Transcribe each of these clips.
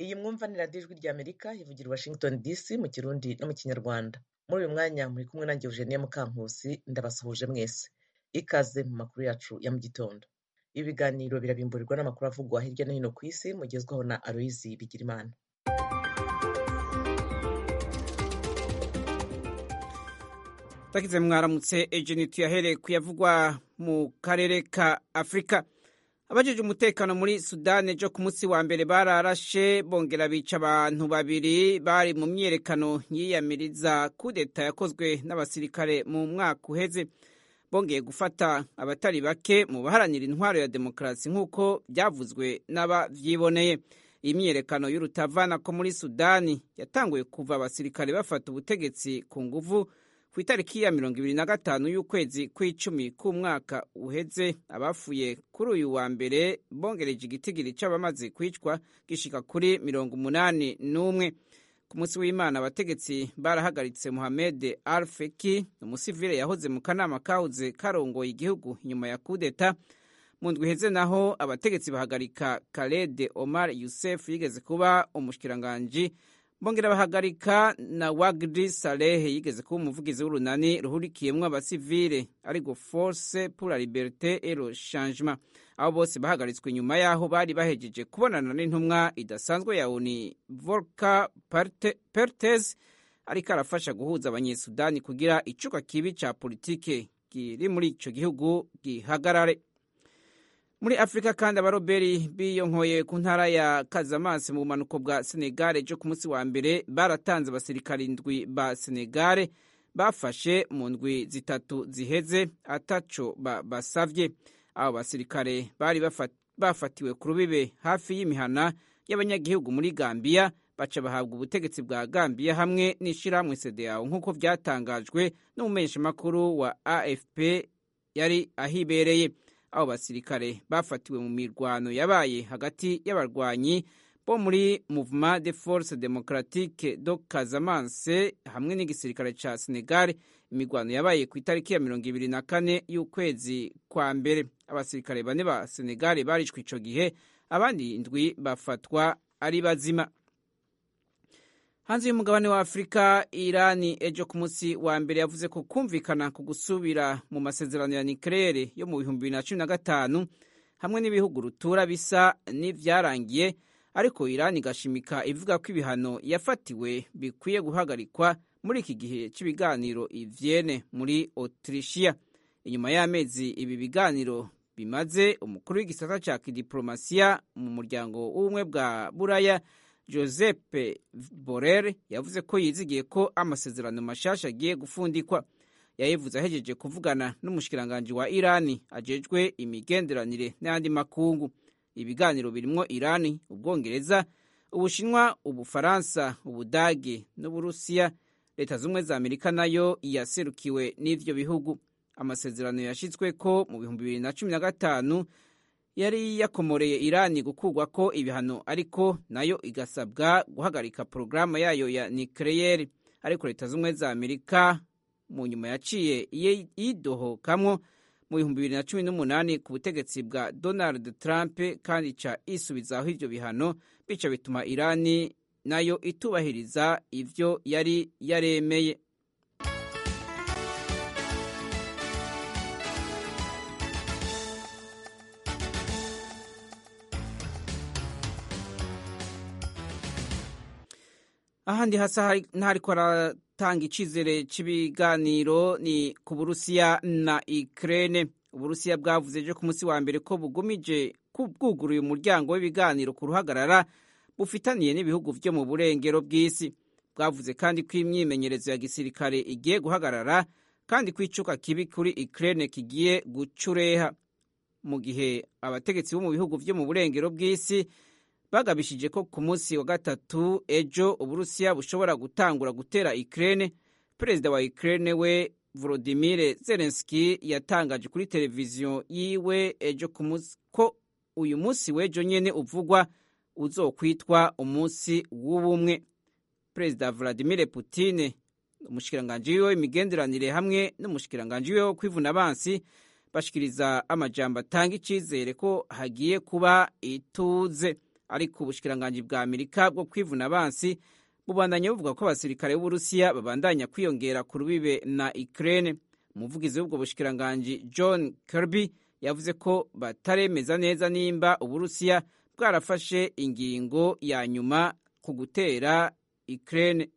Iyi mwumva ni radiyo ijwi ry'Amerika ivugira i Washington DC mu Kirundi no mu Kinyarwanda. Muri uyu mwanya muri kumwe nanjye Eugenie Mukankusi, ndabasuhuje mwese. Ikaze mu makuru yacu ya mu gitondo. Ibi biganiro birabimburirwa n'amakuru avugwa hirya no hino ku isi, mugezwaho na Aloyizi Bigirimana. Takize mwaramutse Eugenie, tuyahereye kuyavugwa mu karere ka Afrika. Abajeje umutekano muri Sudani ejo ku munsi wa mbere bararashe bongera bica abantu babiri bari mu myerekano yiyamiriza kudeta yakozwe n'abasirikare mu mwaka uheze. Bongeye gufata abatari bake mu baharanira intwaro ya demokarasi nk'uko byavuzwe n'abavyiboneye. Iyi myerekano y'urutavana ko muri Sudani yatanguye kuva abasirikare bafata ubutegetsi ku nguvu ku itariki ya 25 y'ukwezi kw'icumi k'umwaka uheze. Abafuye kuri uyu wa mbere bongereje igitigiri c'abamaze kwicwa gishika kuri 81. Ku munsi w'Imana abategetsi barahagaritse Mohamed Al-Feki, umusivile yahoze mu kanama kahoze karongoye igihugu nyuma ya kudeta. Mu ndwi iheze naho abategetsi bahagarika Khaled Omar Youssef yigeze kuba umushikiranganji, bongera bahagarika na Wagdi Saleh yigeze kuba umuvugizi w'urunani ruhurikiyemwo abasivile ariko Force pour la Liberté et le Changement. Abo bose bahagaritswe nyuma yaho bari bahejeje kubonana n'intumwa idasanzwe ya ONU Volker Perthes ariko arafasha guhuza abanyesudani kugira icuka kibi ca politike kiri muri ico gihugu gihagarare. Muri Afrika kandi abaroberi biyonkoye ku ntara ya Casamance mu bumanuko bwa Senegal ejo ku munsi wa mbere baratanze abasirikari indwi ba Senegal bafashe mu ndwi zitatu ziheze ataco basavye. Abo basirikare bari bafatiwe ku rubibe hafi y'imihana y'abanyagihugu muri Gambia, baca bahabwa ubutegetsi bwa Gambia hamwe n'ishirahamwe CEDEAO nk'uko vyatangajwe n'umumenyeshamakuru wa AFP yari ahibereye. Abo basirikare bafatiwe mu mirwano yabaye hagati y'abarwanyi bo muri Mouvement de Force Démocratique de Casamance hamwe n'igisirikare ca Senegal. Imirwano yabaye ku itariki ya 24 y'ukwezi kwa mbere. Abasirikare bane ba Senegal barishwe ico gihe, abandi indwi bafatwa ari bazima. Hanze y'umugabane wa Afrika, Irani ejo ku munsi wa mbere yavuze ko kumvikana ku gusubira mu masezerano ya nucleaire yo mu 2015 hamwe n'ibihugu rutura bisa n'ivyarangiye, ariko Irani igashimika ivuga ko ibihano yafatiwe bikwiye guhagarikwa muri iki gihe cy'ibiganiro i Vienne muri Autrichia. Inyuma y'amezi ibi biganiro bimaze, umukuru w'igisata ca kidiplomasiya mu muryango w'ubumwe bwa Buraya Josep Borrell yavuze ko yizigiye ko amasezerano mashasha agiye gufundikwa. Yayivuze ahejeje kuvugana n'umushikiranganji wa Irani ajejwe imigenderanire n'andi makungu. Ibiganiro birimwo Irani, Ubwongereza, Ubushinwa, Ubufaransa, Ubudage n'Uburusiya. Leta z'Ubumwe za Amerika nayo yaserukiwe n'ivyo bihugu. Amasezerano yashitsweko mu 2015 yari yakomoreye Irani gukurwa ko ibihano, ariko nayo igasabwa guhagarika porogaramu yayo ya nucleaire. Ariko Leta z'Ubumwe za Amerika mu nyuma yaciye yidohokamwo mu 2018 ku butegetsi bwa Donald Trump kandi ca isubizaho ivyo bihano, bica bituma Irani nayo itubahiriza ivyo yari yaremeye. Ahandi hasa ntariko aratanga icizere c'ibiganiro ni ku Burusiya na Ukraine. Uburusiya bwavuze ejo ku munsi wa mbere ko bugumije kubwuguruye umuryango w'ibiganiro ku ruhagarara bufitaniye n'ibihugu vyo mu burengero bw'isi. Bwavuze kandi ko imyimenyerezo ya gisirikare igiye guhagarara kandi ko icuka kibi kuri Ukraine kigiye gucureha, mu gihe abategetsi bo mu bihugu vyo mu burengero bw'isi bagabishije ko ku munsi wa gatatu ejo Uburusiya bushobora gutangura gutera Ukraine. Perezida wa Ukraine we Volodymyr Zelensky yatangaje kuri televiziyo yiwe ejo ku munsi ko uyu munsi w'ejo nyene uvugwa uzokwitwa umunsi w'ubumwe. Perezida Vladimir Putin, umushikiranganji wiwe w'imigenderanire hamwe n'umushikiranganji wiwe wo kwivuna abansi bashikiriza amajambo atanga icizere ko hagiye kuba ituze. ariko ubushikiranganji bwa Amerika bwo kwivuna abansi bubandanya buvuga ko abasirikare b'Uburusiya babandanya kwiyongera ku rubibe na Ukraine. Umuvugizi w'ubwo bushikiranganji John Kirby yavuze ko bataremeza neza nimba Uburusiya bwarafashe ingingo ya nyuma ku gutera Ukraine.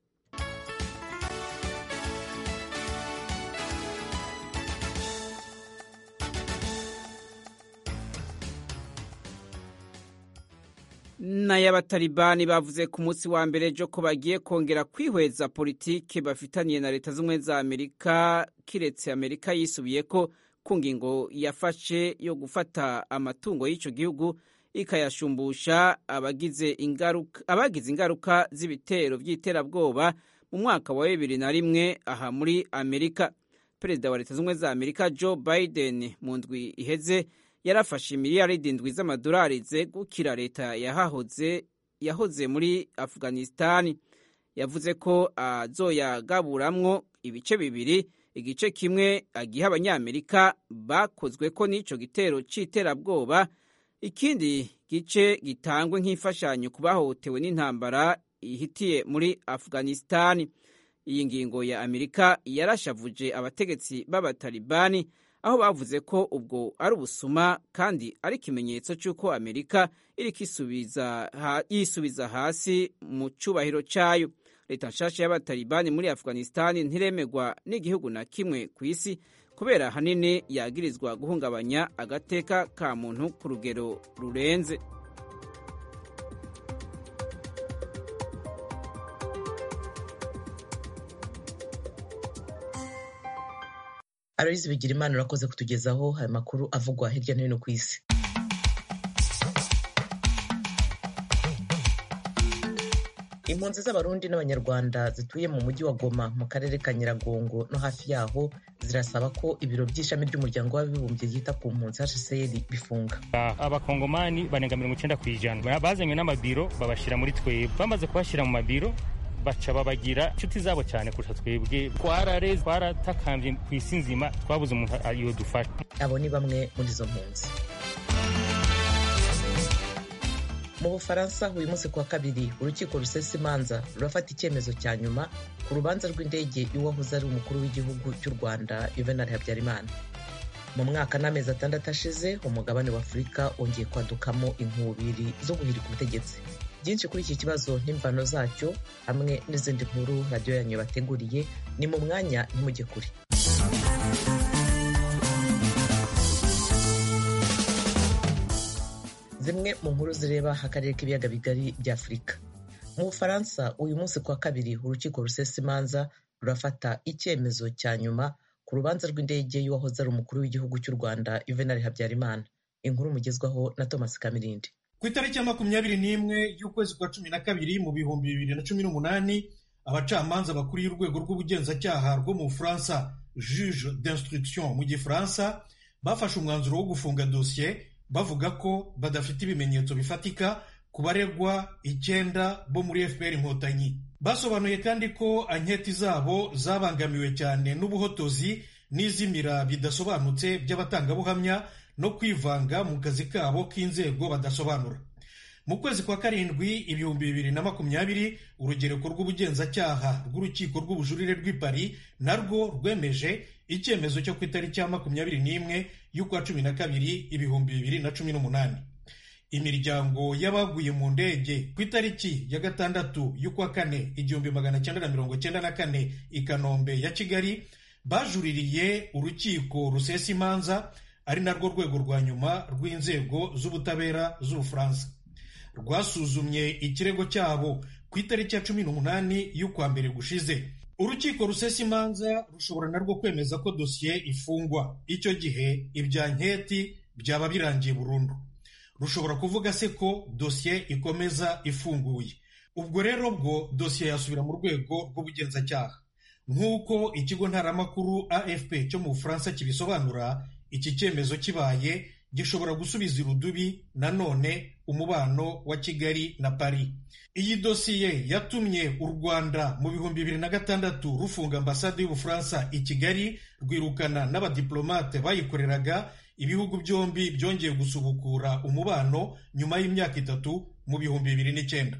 N'abatalibani bavuze ku munsi wa mbere ejo ko bagiye kongera kwihweza politiki bafitaniye na Leta z'Ubumwe za Amerika kiretse Amerika yisubiye ko ku ngingo yafashe yo gufata amatungo y'icyo gihugu ikayashumbusha abagize ingaruka z'ibitero by'iterabwoba mu mwaka wa 2001 aha muri Amerika. Perezida wa Leta z'Ubumwe za Amerika Joe Biden mu ndwi iheze yarafashe miliyaridi 7 z'amadolari zegukira leta yahoze muri Afghanistan. Yavuze ko azoyagaburamwo ibice bibiri, igice kimwe agiha abanyamerika bakozwe ko n'ico gitero c'iterabwoba, ikindi gice gitangwe nk'imfashanyo ku bahohotewe n'intambara ihitiye muri Afghanistan. Iyi ngingo ya Amerika yarashavuje abategetsi b'abatalibani aho bavuze ko ubwo ari ubusuma kandi ari ikimenyetso cy'uko Amerika iriko yisubiza hasi mu cubahiro cayo. Leta nshasha y'abatalibani muri Afghanistan ntiremegwa n'igihugu na kimwe ku isi kubera hanini yagirizwa guhungabanya agateka ka muntu ku rugero rurenze. Aloyizi Bigirimana urakoze kutugezaho aya makuru avugwa hirya no hino ku isi. Impunzi z'Abarundi n'Abanyarwanda zituye mu mujyi wa Goma mu karere ka Nyiragongo no hafi yaho zirasaba ko ibiro by'ishami ry'umuryango w'abibumbye ryita ku mpunzi HCR bifunga. Abakongomani banenga 90% bazanywe n'amabiro babashira muri twebwe, bamaze kubashira mu mabiro baca babagira inshuti zabo cyane kurusha twebwe. Twaratakambye ku isi nzima, twabuze umuntu ayo dufasha. Abo ni bamwe muri izo mpunzi. Mu Bufaransa uyu munsi kuwa kabiri urukiko rusesa imanza rurafata icyemezo cya nyuma ku rubanza rw'indege y'uwahoze ari umukuru w'igihugu cy'u Rwanda Juvenal Habyarimana. Mu mwaka n'amezi 6 ashize umugabane wa Afurika wongeye kwadukamo inkubiri zo guhirika ubutegetsi. Byinshi kuri iki kibazo n'imvano zacyo hamwe n'izindi nkuru radio yanyu bateguriye ni mu mwanya ntimujye kure. Zimwe mu nkuru zireba akarere k'ibiyaga bigari bya Afurika. Mu Bufaransa uyu munsi kuwa kabiri urukiko rusesa imanza rurafata icyemezo cya nyuma ku rubanza rw'indege y'uwahoze ari umukuru w'igihugu cy'u Rwanda Juvenal Habyarimana. Inkuru mugezwaho na Thomas Kamirindi. Ku itariki ya 21 y'ukwezi kwa 12 mu bihumbi 2018 abacamanza bakuru y'urwego rw'ubugenzacyaha rwo mu Bufaransa juge d'instruction mu Gifaransa bafashe umwanzuro wo gufunga dosiye bavuga ko badafite ibimenyetso bifatika ku baregwa 9 bo muri FPR Inkotanyi. Basobanuye kandi ko anketi zabo zabangamiwe cyane n'ubuhotozi n'izimira bidasobanutse by'abatangabuhamya no kwivanga mu kazi kabo k'inzego badasobanura. Mu kwezi kwa karindwi ibihumbi 2020 urugereko rw'ubugenzacyaha rw'urukiko rw'ubujurire rw'i Paris narwo rwemeje icyemezo cyo ku itariki ya 21 y'ukwa 12 ibihumbi 2018. Imiryango y'abaguye mu ndege ku itariki ya 6 y'ukwa 4 1994 i Kanombe ya Kigali bajuririye urukiko rusesa imanza ari narwo rwego rwa nyuma rw'inzego z'ubutabera z'Ubufaransa. Rwasuzumye ikirego cyabo ku itariki ya 18 y'ukwa mbere gushize. Urukiko rusesa imanza rushobora narwo kwemeza ko dosiye ifungwa. Icyo gihe ibya nketi byaba birangiye burundu. Rushobora kuvuga se ko dosiye ikomeza ifunguye. Ubwo rero bwo dosiye yasubira mu rwego rw'ubugenzacyaha. Nk'uko ikigo ntaramakuru AFP cyo mu Bufaransa kibisobanura, iki cyemezo kibaye gishobora gusubiza irudubi nanone umubano wa Kigali na Paris. Iyi dosiye yatumye u Rwanda mu bihumbi 2006 rufunga ambasade y'Ubufaransa i Kigali, rwirukana n'abadiplomate bayikoreraga, ibihugu byombi byongeye gusubukura umubano nyuma y'imyaka 3 mu 2009.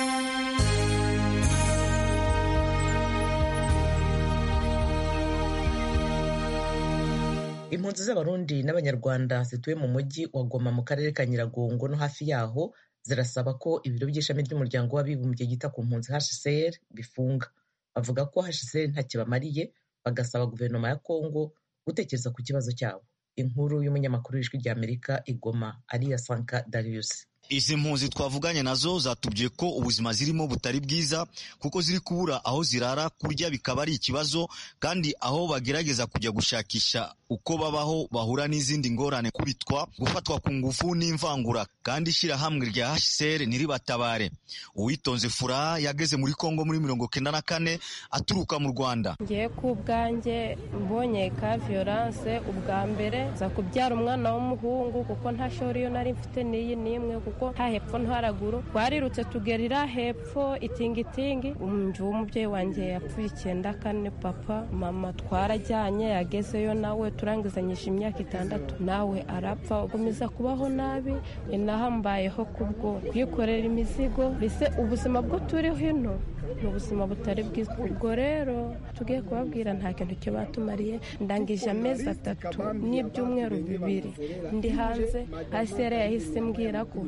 Impunzi z'Abarundi n'Abanyarwanda zituye mu mujyi wa Goma mu karere ka Nyiragongo no hafi yaho zirasaba ko ibiro by'ishami ry'umuryango w'abibumbye yita ku mpunzi HCR bifunga. Bavuga ko HCR ntakibamariye, bagasaba guverinoma ya Kongo gutekereza ku kibazo cyabo. Inkuru y'umunyamakuru w'Ijwi ry'Amerika i Goma, Aliya Sanka Darius. Izi mpunzi twavuganye nazo zatubwiye ko ubuzima zirimo butari bwiza kuko ziri kubura aho zirara, kurya bikaba ari ikibazo, kandi aho bagerageza kujya gushakisha uko babaho bahura n'izindi ngorane, kubitwa, gufatwa ku ngufu n'imvangura, kandi ishyirahamwe rya HCR ntiribatabare. Uwitonze Furaha yageze muri Kongo muri 1994 aturuka mu Rwanda. Ngiye ku bwanjye mbonye ka violence ubwa mbere za kubyara umwana w'umuhungu kuko nta shori yo nari mfite niyi nimwe kuko nta hepfo ntaraguru, twarirutse tugerira hepfo itingitingi. Umubyeyi wanjye yapfuye 94, papa mama twarajyanye yagezeyo nawe turangizanyije imyaka 6, nawe arapfa. Ugumiza kubaho nabi, inahambayeho kubwo kwikorera imizigo. Bise ubuzima bwo turi hino ni ubuzima butari bwiza. Ubwo rero tugiye kubabwira nta kintu cyo batumariye. Ndangije amezi 3 n'ibyumweru 2 ndi hanze. HCR yahise mbwira ko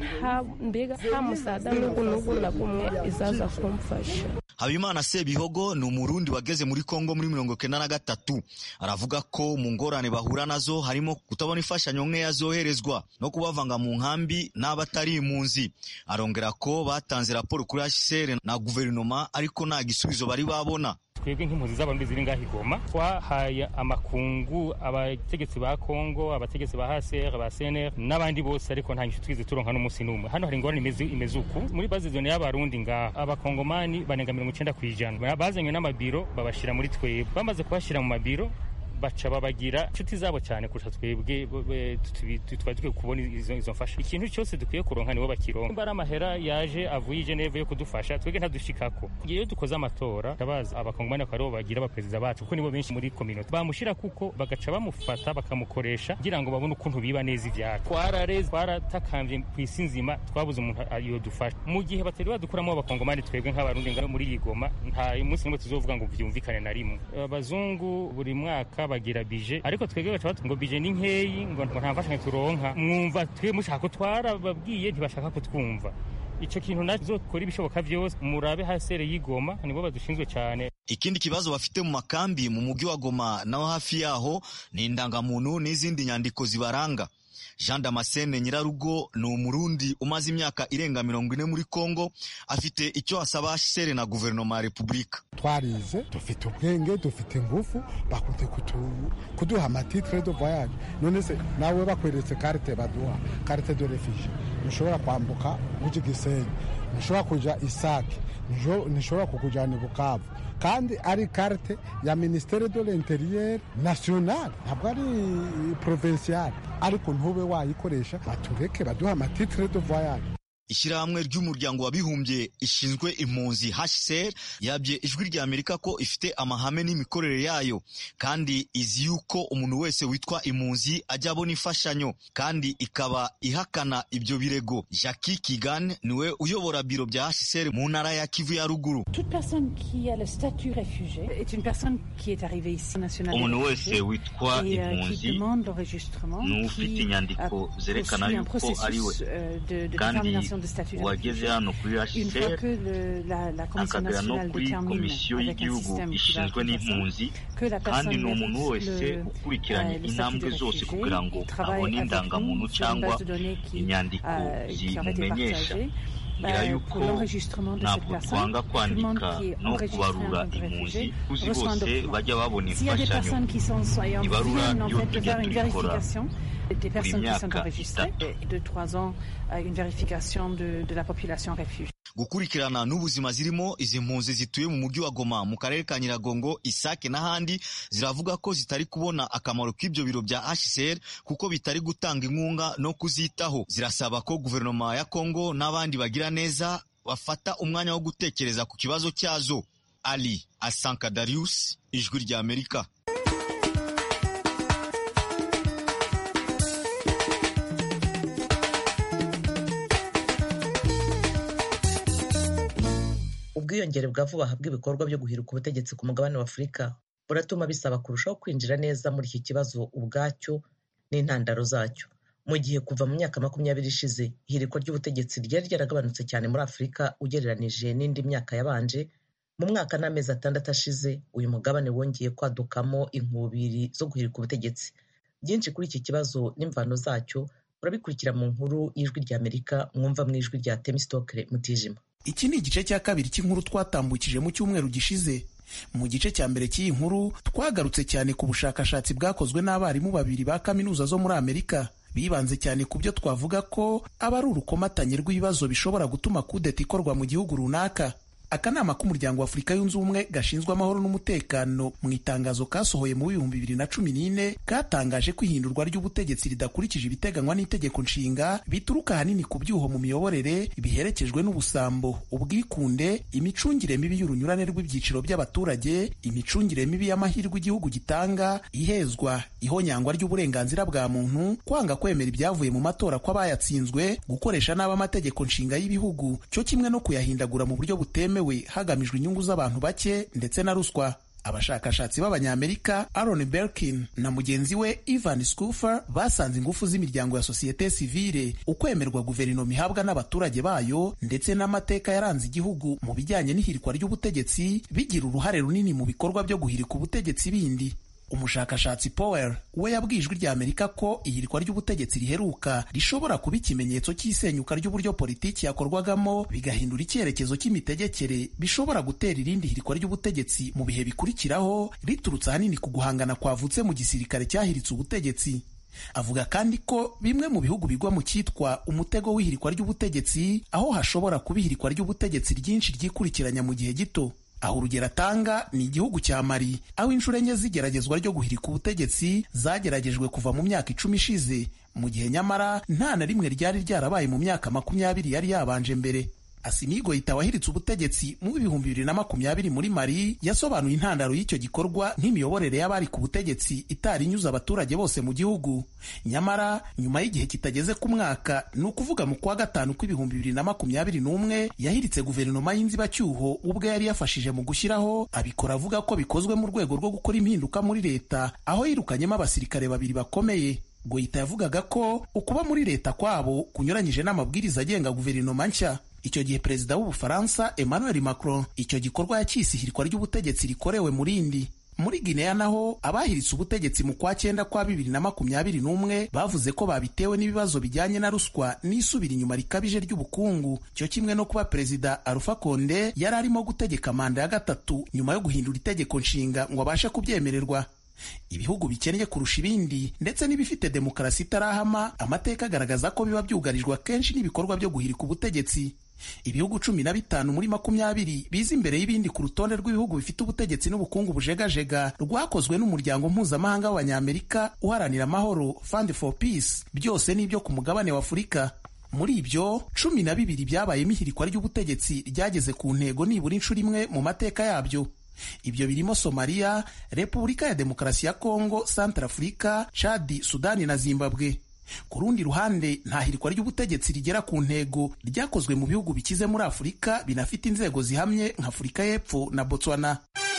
nta musada n'ubu na kumwe izaza kumfasha. Habimana Sebihogo ni Umurundi wageze muri Kongo muri 1993. Aravuga ko mu ngorane bahura nazo harimo kutabona imfashanyo nkeya zoherezwa no kubavanga mu nkambi n'abatari impunzi. Arongera ko batanze raporo kuri HCR na guverinoma ariko nta gisubizo bari babona. Twebwe nk'impunzi z'Abarundi ziri ngaho i Goma twahaye amakungu abategetsi ba Kongo, abategetsi ba HCR, ba CNR n'abandi bose, ariko nta nyishu twize turonka n'umunsi n'umwe. Hano hari ingorane imeze uku muri base zone y'Abarundi ngaha. Abakongomani banenga 90% bazanywe n'amabiro babashira muri twebwe. Bamaze kubashira mu mabiro baca babagira inshuti zabo cyane kurusha twebwe twari kubona izo mfasha. Ikintu cyose dukwiye kuronka nibo bakironka. Imbara amahera yaje avuye i Geneve yo kudufasha, twebwe ntadushikako. Iyo dukoze amatora tabaza abakongomani ko aribo bagira abaperezida bacu kuko nibo benshi muri community bamushira, kuko bagaca bamufata bakamukoresha kugira ngo babone ukuntu biba neza ibyacu. Twaratakambye ku isi nzima, twabuze umuntu iyo dufasha. Mu gihe batari badukuramo abakongomani twebwe nk'Abarundi ngaho muri Igoma, nta umunsi n'umwe tuzovuga ngo byumvikane na rimwe. Abazungu buri mwaka bagira bije, ariko twebwe baca ngo bije ni nkeyi, ngo nta mfashanyo turonka. Mwumva twe mushaka twarababwiye ntibashaka kutwumva. Icyo kintu nazo kora ibishoboka byose murabe HCR y'Igoma nibo badushinzwe cyane. Ikindi kibazo bafite mu makambi mu mujyi wa Goma naho hafi yaho ni indangamuntu n'izindi nyandiko zibaranga. Jean Damascene Nyirarugo ni Umurundi umaze imyaka irenga 40 muri Kongo, afite icyo asaba HCR na guverinoma ya Repubulika. Twarize, dufite ubwenge, dufite ngufu, bakunze kuduha amatitre de voyage. None se nawe bakweretse carte baduha, carte de refuge. Nishobora kwambuka uji Gisenyi, nishobora kuja Isake, nishobora kukujana Bukavu, kandi ari carte ya Ministère de l'Intérieur national, ntabwo ari provincial. Ariko ntube wayikoresha, batureke baduha amatitre de voyage. Ishyirahamwe ry'umuryango w'abibumbye ishinzwe impunzi HCR yabye Ijwi ry'Amerika ko ifite amahame n'imikorere yayo, kandi izi yuko umuntu wese witwa impunzi ajya abona imfashanyo, kandi ikaba ihakana ibyo birego. Jackie Kigan niwe uyobora biro bya HCR mu ntara ya Kivu ya ruguru. Umuntu wese witwa impunzi n'ufite inyandiko zerekana yuko ari we, kandi wageze hano kuri HCR akagera no kuri komisiyo y'igihugu ishinzwe n'impunzi, kandi ni umuntu wese ukurikiranye intambwe zose kugira ngo abone indangamuntu cyangwa inyandiko zimumenyesha. Ngira yuko ntabwo twanga kwandika no kubarura impunzi, kuzi bose bajya babona imfashanyo. Ibarura ryo tujya turikora buri myaka 3. Gukurikirana n'ubuzima zirimo izi mpunzi zituye mu mujyi wa Goma mu karere ka Nyiragongo, Isake n'ahandi, ziravuga ko zitari kubona akamaro k'ibyo biro bya HCR kuko bitari gutanga inkunga no kuzitaho. Zirasaba ko guverinoma ya Kongo n'abandi bagira neza bafata umwanya wo gutekereza ku kibazo cyazo. Ali Asanka Darius, Ijwi ry'Amerika. ubwiyongere bwa vuba aha bw'ibikorwa byo guhirika ubutegetsi ku mugabane wa Afurika buratuma bisaba kurushaho kwinjira neza muri iki kibazo ubwacyo n'intandaro zacyo. Mu gihe kuva mu myaka 20 ishize ihirikwa ry'ubutegetsi ryari ryaragabanutse cyane muri Afurika ugereranije n'indi myaka yabanje, mu mwaka n'amezi 6 ashize uyu mugabane wongeye kwadukamo inkubiri zo guhirika ubutegetsi. Byinshi kuri iki kibazo n'imvano zacyo urabikurikira mu nkuru y'Ijwi ry'Amerika mwumva mu ijwi rya Temistokle Mutijima. Iki ni igice cya kabiri cy'inkuru twatambukije mu cyumweru gishize. Mu gice cya mbere cy'iyi nkuru twagarutse cyane ku bushakashatsi bwakozwe n'abarimu babiri ba kaminuza zo muri Amerika. Bibanze cyane ku byo twavuga ko aba ari urukomatanye rw'ibibazo bishobora gutuma kudeta ikorwa mu gihugu runaka. Akanama k'umuryango wa Afurika yunze ubumwe gashinzwe amahoro n'umutekano mu itangazo kasohoye mu 2014 katangaje ko ihindurwa ry'ubutegetsi ridakurikije ibiteganywa n'itegeko nshinga bituruka ahanini ku byuho mu miyoborere biherekejwe n'ubusambo, ubwikunde, imicungire mibi y'urunyurane rw'ibyiciro by'abaturage, imicungire mibi y'amahirwe igihugu gitanga, ihezwa, ihonyangwa ry'uburenganzira bwa muntu, kwanga kwemera ibyavuye mu matora kw'abayatsinzwe, gukoresha nabi amategeko nshinga y'ibihugu, cyo kimwe no kuyahindagura mu buryo butemewe hagamijwe inyungu z'abantu bake ndetse na ruswa. Abashakashatsi b'Abanyamerika Aaron Belkin na mugenzi we Ivan Scoofer basanze ingufu z'imiryango ya sosiyete sivile, ukwemerwa guverinoma ihabwa n'abaturage bayo ndetse n'amateka yaranze igihugu mu bijyanye n'ihirikwa ry'ubutegetsi bigira uruhare runini mu bikorwa byo guhirika ubutegetsi bindi. Umushakashatsi Powell we yabwiye Ijwi ry'Amerika ko ihirikwa ry'ubutegetsi riheruka rishobora kuba ikimenyetso cy'isenyuka ry'uburyo politiki yakorwagamo bigahindura icyerekezo cy'imitegekere, bishobora gutera irindi hirikwa ry'ubutegetsi mu bihe bikurikiraho riturutse ahanini ku guhangana kwavutse mu gisirikare cyahiritse ubutegetsi. Avuga kandi ko bimwe mu bihugu bigwa mu cyitwa umutego w'ihirikwa ry'ubutegetsi, aho hashobora kuba ihirikwa ry'ubutegetsi ryinshi ryikurikiranya mu gihe gito. Aho urugero atanga ni igihugu cya Mali, aho inshuro enye z'igeragezwa ryo guhirika ubutegetsi zageragejwe kuva mu myaka 10 ishize, mu gihe nyamara nta na rimwe ryari ryarabaye mu myaka 20 yari yabanje mbere. Assimi Goïta wahiritse ubutegetsi mu 2020 muri Mali yasobanuye intandaro y'icyo gikorwa nk'imiyoborere y'abari ku butegetsi itari inyuze abaturage bose mu gihugu. Nyamara nyuma y'igihe kitageze ku mwaka, ni ukuvuga mu kwa gatanu kw'ibihumbi 2021, yahiritse guverinoma y'inzibacyuho ubwo yari yafashije mu gushyiraho, abikora avuga ko bikozwe mu rwego rwo gukora impinduka muri leta, aho yirukanyemo abasirikare babiri bakomeye. Goïta yavugaga ko ukuba muri leta kwabo kunyuranyije n'amabwiriza agenga guverinoma nshya. Icyo gihe perezida w'Ubufaransa Emmanuel Macron icyo gikorwa yacyise ihirikwa ry'ubutegetsi rikorewe murindi. Muri Guinea naho abahiritse ubutegetsi mu kwa 9 kwa 2021 bavuze ko babitewe n'ibibazo bijyanye na ruswa n'isubira inyuma rikabije ry'ubukungu, cyo kimwe no kuba perezida Alpha Conde yari arimo gutegeka manda ya gatatu nyuma yo guhindura itegeko nshinga ngo abashe kubyemererwa. Ibihugu bikennye kurusha ibindi ndetse n'ibifite demokarasi itarahama, amateka agaragaza ko biba byugarijwe kenshi n'ibikorwa byo guhirika ubutegetsi. Ibihugu 15 muri 20 biza imbere y'ibindi ku rutonde rw'ibihugu bifite ubutegetsi n'ubukungu bujegajega rwakozwe n'umuryango mpuzamahanga w'Abanyamerika uharanira amahoro Fund for Peace, byose n'ibyo ku mugabane wa Afurika. Muri ibyo 12 byabayemo ihirikwa ry'ubutegetsi ryageze ku ntego nibura inshuro imwe mu mateka yabyo. Ibyo birimo Somalia, Repubulika ya Demokarasi ya Kongo, Centrafrica, Chad, Sudani na Zimbabwe. Ku rundi ruhande, nta hirikwa ry'ubutegetsi rigera ku ntego ryakozwe mu bihugu bikize muri Afurika binafite inzego zihamye nka Afurika y'Epfo na Botswana.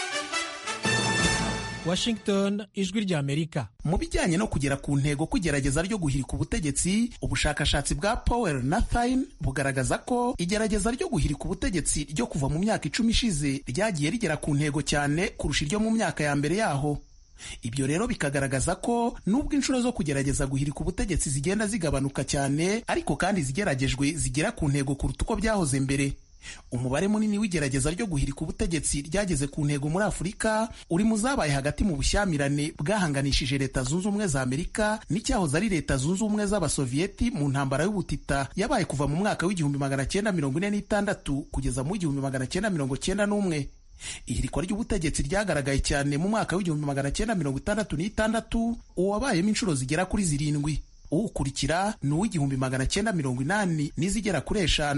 Washington, Ijwi ry'Amerika. Mu bijyanye no kugera ku ntego kugerageza ryo guhirika ubutegetsi, ubushakashatsi bwa Powell na Thine bugaragaza ko igerageza ryo guhirika ubutegetsi ryo kuva mu myaka 10 ishize ryagiye rigera ku ntego cyane kurusha iryo mu myaka ya mbere yaho. Ibyo rero bikagaragaza ko nubwo inshuro zo kugerageza guhirika ubutegetsi zigenda zigabanuka cyane, ariko kandi zigeragejwe zigera ku ntego kuruta uko byahoze mbere. Umubare munini w'igerageza ryo guhirika ubutegetsi ryageze ku ntego muri Afurika uri mu zabaye hagati mu bushyamirane bwahanganishije Leta Zunze Ubumwe za Amerika n'icyahoze ari Leta Zunze Ubumwe z'Abasoviyeti mu ntambara y'ubutita yabaye kuva mu mwaka w'1946 kugeza mu 1991. Ihirikwa ry'ubutegetsi ryagaragaye cyane mu mwaka w'1966, uwabayemo inshuro zigera kuri 7. Uwukurikira ni uw'1980 n'izigera kuri 5.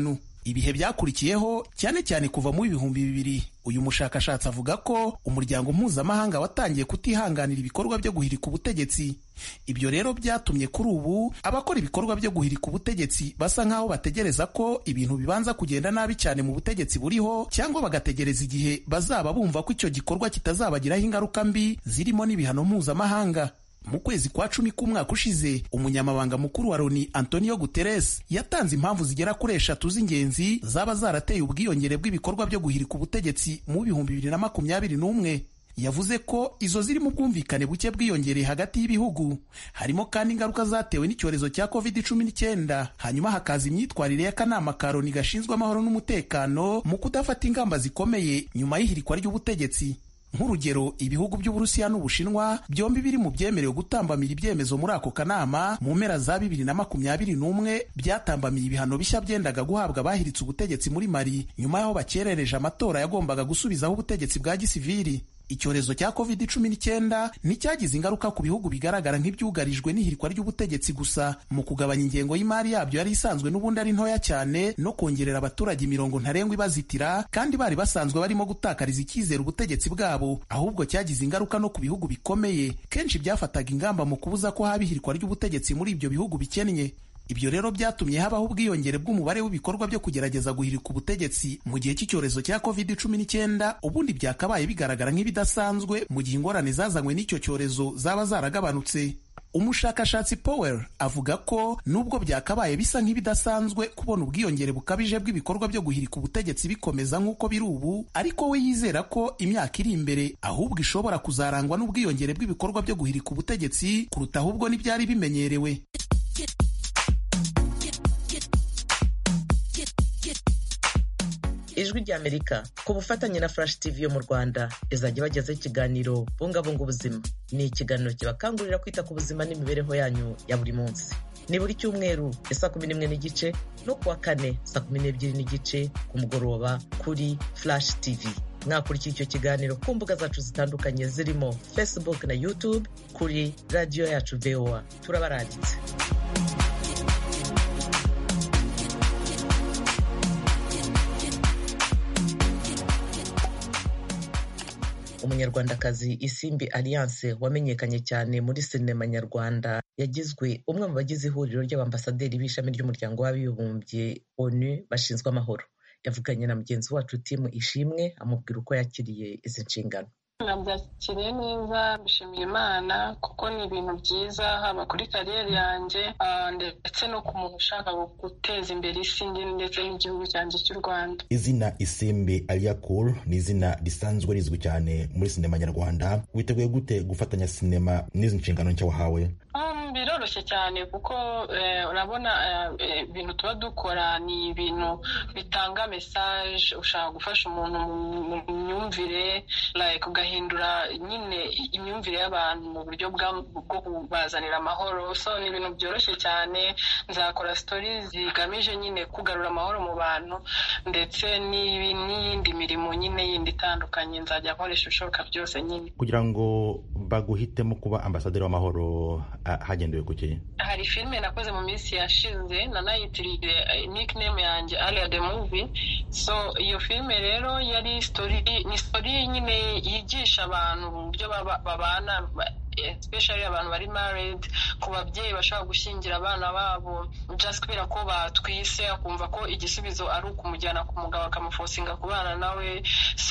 ibihe byakurikiyeho cyane cyane kuva mu 2000 uyu mushakashatsi avuga ko umuryango mpuzamahanga watangiye kutihanganira ibikorwa byo guhirika ubutegetsi. Ibyo rero byatumye kuri ubu abakora ibikorwa byo guhirika ubutegetsi basa nk'aho bategereza ko ibintu bibanza kugenda nabi cyane mu butegetsi buriho, cyangwa bagategereza igihe bazaba bumva ko icyo gikorwa kitazabagiraho ingaruka mbi zirimo n'ibihano mpuzamahanga. Mu kwezi kwa 10 k'umwaka ushize, umunyamabanga mukuru wa Loni Antonio Guterres yatanze impamvu zigera kuri 3 z'ingenzi zaba zarateye ubwiyongere bw'ibikorwa byo guhirika ubutegetsi mu 2021. Yavuze ko izo ziri mu bwumvikane buke bwiyongereye hagati y'ibihugu, harimo kandi ingaruka zatewe n'icyorezo cya COVID-19, hanyuma hakaza imyitwarire y'akanama ka Loni gashinzwe amahoro n'umutekano mu kudafata ingamba zikomeye nyuma y'ihirikwa ry'ubutegetsi. Nk'urugero, ibihugu by'Uburusiya n'Ubushinwa byombi biri mu byemerewe gutambamira ibyemezo muri ako kanama mu mpera za 2021 byatambamiye ibihano bishya byendaga guhabwa abahiritse ubutegetsi muri Mali nyuma y'aho bakerereje amatora yagombaga gusubizaho ubutegetsi bwa gisivili. Icyorezo cya COVID-19 nicyagize ingaruka ku bihugu bigaragara nk'ibyugarijwe n'ihirikwa ry'ubutegetsi gusa mu kugabanya ingengo y'imari yabyo yari isanzwe n'ubundi ari ntoya cyane no kongerera abaturage imirongo ntarengwa ibazitira, kandi bari basanzwe barimo gutakariza icyizere ubutegetsi bwabo. Ahubwo cyagize ingaruka no ku bihugu bikomeye kenshi byafataga ingamba mu kubuza ko haba ihirikwa ry'ubutegetsi muri ibyo bihugu bikennye. Ibyo rero byatumye habaho ubwiyongere bw'umubare w'ibikorwa byo kugerageza guhirika ubutegetsi mu gihe cy'icyorezo cya COVID-19, ubundi byakabaye bigaragara nk'ibidasanzwe mu gihe ingorane zazanywe n'icyo cyorezo zaba zaragabanutse. Umushakashatsi Powell avuga ko nubwo byakabaye bisa nk'ibidasanzwe kubona ubwiyongere bukabije bw'ibikorwa byo guhirika ubutegetsi bikomeza nk'uko biri ubu, ariko we yizera ko imyaka iri imbere ahubwo ishobora kuzarangwa n'ubwiyongere bw'ibikorwa byo guhirika ubutegetsi kuruta ahubwo n'ibyari bimenyerewe. Ijwi ry'Amerika ku bufatanye na Flash TV yo mu Rwanda izajya bagezaho ikiganiro bungabunga ubuzima. Ni ikiganiro kibakangurira kwita ku buzima n'imibereho yanyu ya buri munsi. Ni buri cyumweru saa 11:30 no kuwa kane saa 12:30 ku mugoroba kuri Flash TV. Mwakurikira icyo kiganiro ku mbuga zacu zitandukanye zirimo Facebook na YouTube kuri radio yacu VOA. Turabaranditse. Umunyarwandakazi Isimbi Alliance wamenyekanye cyane muri sinema nyarwanda yagizwe umwe mu bagize ihuriro ry'abambasaderi b'ishami ry'umuryango w'abibumbye ONU bashinzwe amahoro. Yavuganye na mugenzi wacu Timu Ishimwe amubwira uko yakiriye izi nshingano. Nabyakiriye neza, bishimiye Imana kuko ni ibintu byiza haba kuri kariyeri yanjye ndetse no ku muntu ushaka guteza imbere isi ndetse n'igihugu cyanjye cy'u Rwanda. Izina Isimbi Aliakul ni izina risanzwe rizwi cyane muri sinema nyarwanda. Witeguye gute gufatanya sinema n'izi nshingano nshya wahawe? Biroroshye cyane kuko urabona ibintu tuba dukora ni ibintu bitanga message, ushaka gufasha umuntu mu myumvire, like ugahindura nyine imyumvire y'abantu mu buryo bwo kubazanira amahoro. So ni ibintu byoroshye cyane. Nzakora stories zigamije nyine kugarura amahoro mu bantu ndetse n'iyindi mirimo nyine yindi itandukanye nzajya nkoresha ibishoboka byose nyine. Kugira ngo baguhitemo kuba ambasaderi w'amahoro hagendewe kuki? Hari filime nakoze mu minsi yashize nanayitiriye nickname yanjye Alia the Movie. So iyo filime rero yari ni story nyine yigisha abantu uburyo babana, especially abantu bari married, ku babyeyi bashaka gushyingira abana babo just kubera ko batwise akumva ko igisubizo ari ukumujyana ku mugabo akamufosinga kubana nawe. So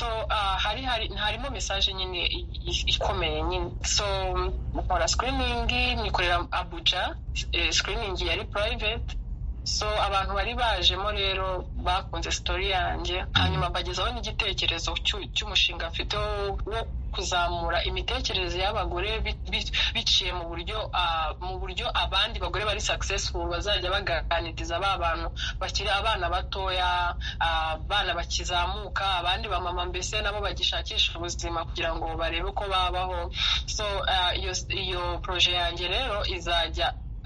harimo message nyine ikomeye nyine. So nkora screening nikorera Abuja, screening yari private. So abantu bari bajemo rero bakunze story yanjye, hanyuma bagezaho n'igitekerezo cy'umushinga mfite wo kuzamura imitekerereze y'abagore biciye mu buryo abandi bagore bari successful bazajya baganiriza abantu bakiri abana batoya, abana bakizamuka, abandi bamama mbese nabo bagishakisha ubuzima kugira ngo barebe uko babaho. So iyo projet yanjye rero izajya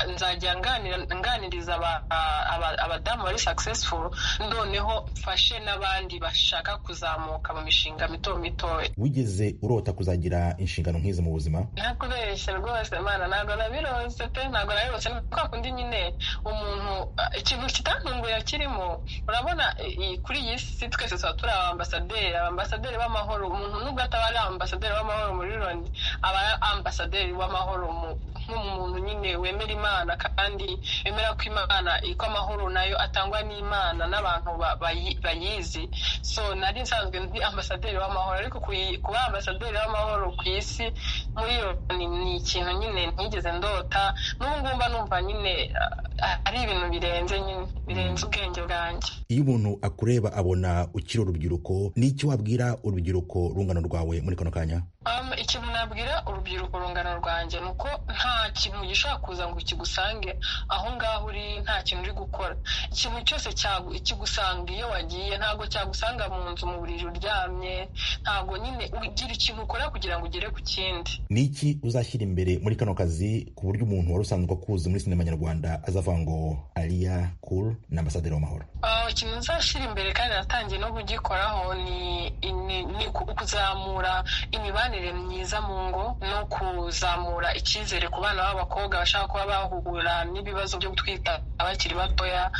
nzajya nganiriza abadamu bari successful, noneho mfashe n'abandi bashaka kuzamuka mu mishinga mito mitoya. Wigeze urota kuzagira inshingano nk'izi mu buzima? Nakubeshya rwose mana, ntabwo nabirose pe, ntabwo nabirose. Kwa kundi nyine umuntu ikintu kitantunguye kirimo, urabona kuri iyi si twese tuba turi ambasaderi b'amahoro. Umuntu nubwo ataba ari ambasaderi w'amahoro muri Loni, aba ari ambasaderi w'amahoro nk'umuntu nyine wemera Imana, kandi wemera ko Imana iko amahoro nayo atangwa n'Imana n'abantu bayizi. So nari nsanzwe ndi ambasaderi w'amahoro, ariko kuba ambasaderi w'amahoro ku isi muri Loni ni ikintu nyine ntigeze ndota. N'ubu ngumva numva nyine ari ibintu birenze ubwenge bwanjye. Iyo umuntu akureba abona ukiri urubyiruko, n'icyo wabwira urubyiruko rungano rwawe muri kano kanya? Ikintu nabwira urubyiruko rungano rwanjye ni uko nta kintu gishobora kuza ngo kigusange aho ngaho uri, nta kintu uri gukora. Ikintu cyose kigusanga iyo wagiye, ntabwo cyagusanga mu nzu mu buriri uryamye. Ntabwo nyine ugira ikintu ukora kugira ngo ugere ku kindi. Ni iki uzashyira imbere muri kano kazi ku buryo umuntu wari usanzwe akuzi muri sinema nyarwanda azavuga ngo Alia Cool ni ambasaderi w'amahoro? Ikintu nzashyira imbere kandi natangiye no kugikoraho ni kuzamura imibanire myiza mu ngo, no kuzamura icyizere ku bana b'abakobwa bashaka kuba bahura n'ibibazo byo gutwita abakiri batoya.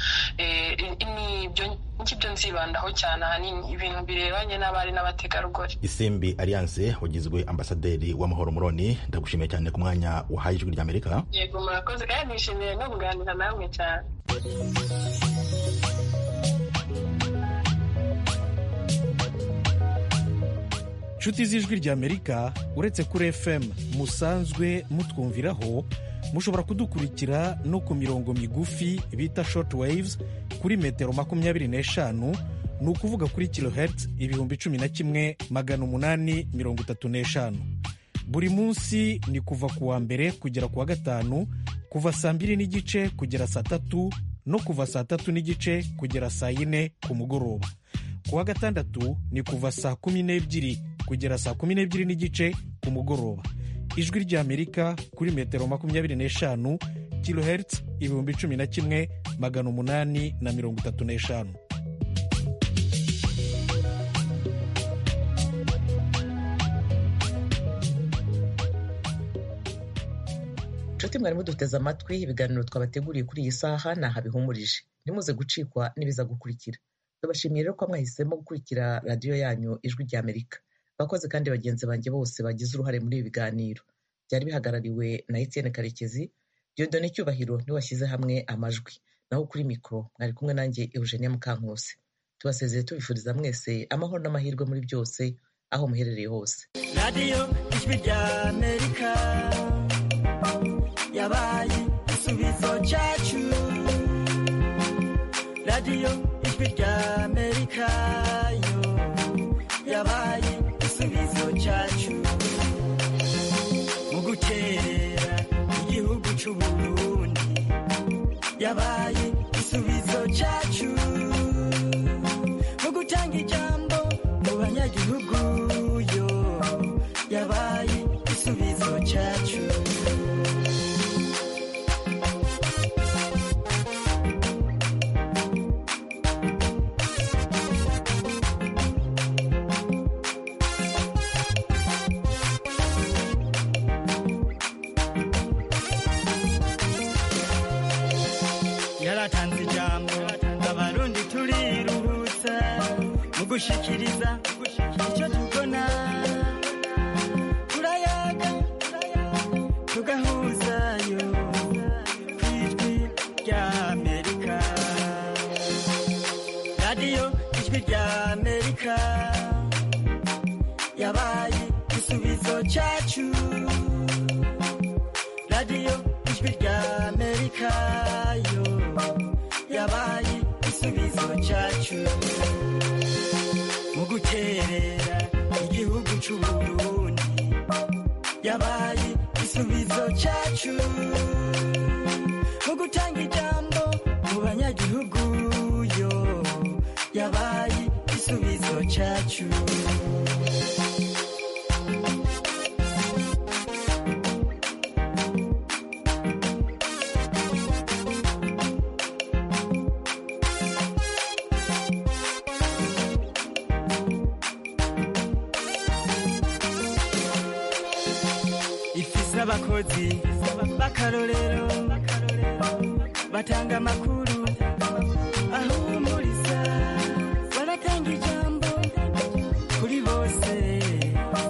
Nibyo nzibandaho cyane ahanini, ibintu birebanye n'abari n'abategarugori. Isimbi Alliance wagizwe ambasaderi w'amahoro Muroni, ndagushimiye cyane ku mwanya wahaye Ijwi ry'Amerika. Yego murakoze, kandi nishimiye no kuganira namwe cyane. Nshuti z'Ijwi ry'Amerika, uretse kuri FM musanzwe mutwumviraho, mushobora kudukurikira no ku mirongo migufi bita short waves kuri metero 25, ni ukuvuga kuri kilohertz 11,835. Buri munsi ni kuva ku wa mbere kugera ku wa gatanu, kuva saa 2:30 kugera saa 3, no kuva saa 3:30 kugera saa 4 ku mugoroba. Ku wa gatandatu ni kuva saa 12 kugera saa 12:30 ku mugoroba. Ijwi ry'Amerika kuri metero 25, kilohertz 11,835. Nshuti mwari muduteze amatwi, ibiganiro twabateguriye kuri iyi saha naha bihumurije. Ntimuze gucikwa n'ibiza gukurikira. Tubashimiye rero ko mwahisemo gukurikira radiyo yanyu Ijwi ry'Amerika. Abakozi kandi bagenzi banjye bose bagize uruhare muri ibi biganiro. Byari bihagarariwe na Etienne Karekezi, Dieudonné Cyubahiro niwe washyize hamwe amajwi. Naho kuri mikoro mwari kumwe nanjye Eugenia Mukankusi. Tubasezeye tubifuriza mwese amahoro n'amahirwe muri byose aho muherereye hose. Radiyo Ijwi ry'Amerika yabaye igisubizo cyacu. Radiyo Ijwi ry'Amerika yo yabaye igisubizo cyacu, mu gukerera igihugu cy'u Burundi. Yabaye igisubizo cyacu, mu gutanga ijambo mu banyagihugu yo yabaye igisubizo cyacu. Yaratanze ijambo abarundi turiruhutsa, mu gushikiriza icyo tubona. Turayaga tugahuzayo ku Ijwi ry'Amerika. Radiyo Ijwi ry'Amerika yabaye igisubizo cyacu. Radiyo Ijwi ry'Amerika yo yabaye igisubizo cyacu, mu guterera igihugu cy'u Burundi. Yabaye igisubizo cyacu, mu gutanga ijambo mu banyagihugu yo yabaye igisubizo cyacu. abakozi b'akarorero batanga amakuru